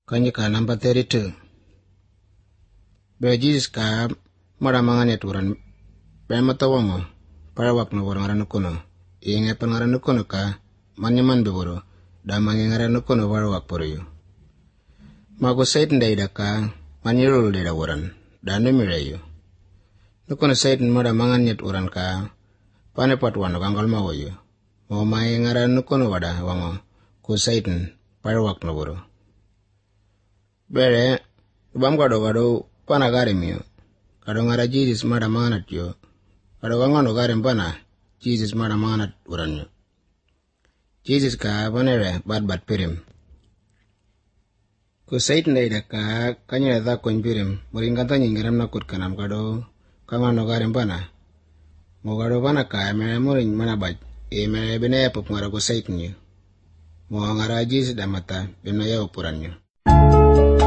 Kanyika number 32. Be Jesus ka mara mangane turan be matawango para wak na warang kuno. Inge pangaran kuno ka manyaman beboro da mangingaran kuno para wak poriyo. Mago Satan da idaka manirul da waran da numireyo. Nukuno Satan mara mangane turan ka pane patwano kangal mawoyo. Mo mangingaran kuno wada wango ku Satan para wak na woro. Bere bam gado pana garim yo. Kado ngara Jesus mara mangat yo. Kado kangono garim pana Jesus mara mangat uran yo. Jesus ka panere bat pirim. Ku Satan da ka kanya da kon pirim. Muringkanta nyingiram nakut kanam kado kangono garim pana. Mo kado pana ka me muring mana baj. Me bine pop ngara ku Satan yo. Mo ngara Jesus da mata bimna yo puran yo.